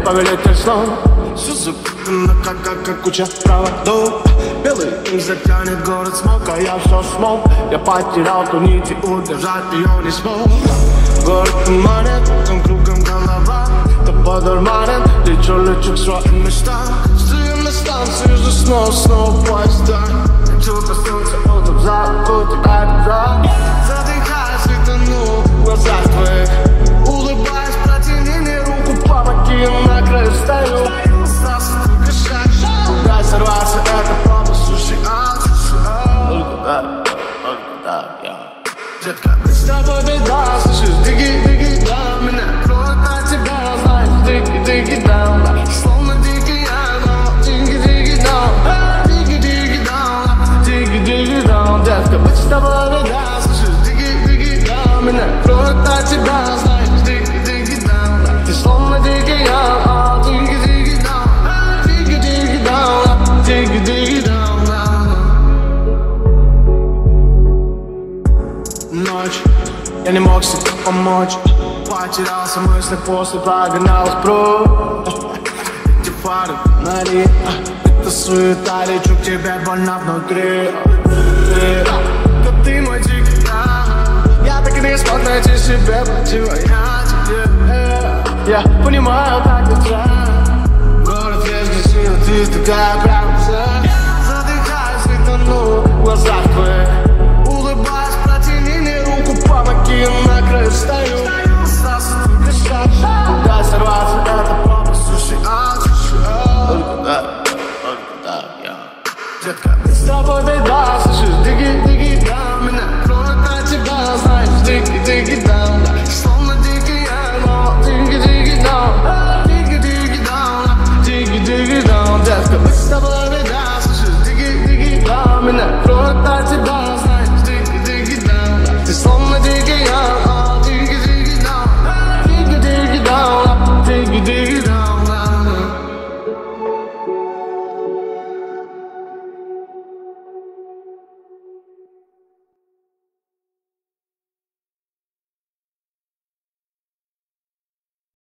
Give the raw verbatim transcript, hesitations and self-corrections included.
повелитель снов. Все запутано, как, как, как куча проводов. Белый дым затянет город смог, а я все смог. Я потерял ту нить и удержать ее не смог. Город туманит, там кругом голова. Да подурманен, лечу, лечу к своим местам. Стою на станции, жду снова, снова поезда. Хочу коснуться от обзора, от задыхаюсь и тону в глазах твоих. Улыбаясь, протяни мне руку, помоги, я на краю стою. Остался только шаг, дай сорваться, это просто суши, а, суши, а. Только так, только так, я. Детка, с тобой беда, слышишь, диги, диги, да, меня кроет от тебя, знаешь, диги, диги, да, словно дикий ангел, диги, диги, да, диги, диги, да, диги, диги, да, детка, быть с тобой беда, слышишь, диги, диги, да, меня кроет от тебя, знаешь, диги, диги, да, ты словно дикий ангел, диги, диги, да, диги, диги, да, диги, диги, да. Ночь, я не мог себе помочь. Потерялся мысли после, прогонялась прочь. Эти фары, фонари, это суета, лечу к тебе больно внутри. Ты, да ты мой дикий, я так и не смог найти себе противоядие. Я понимаю, как это. Город весь красивый, ты такая прям вся. Задыхаюсь и тону в глазах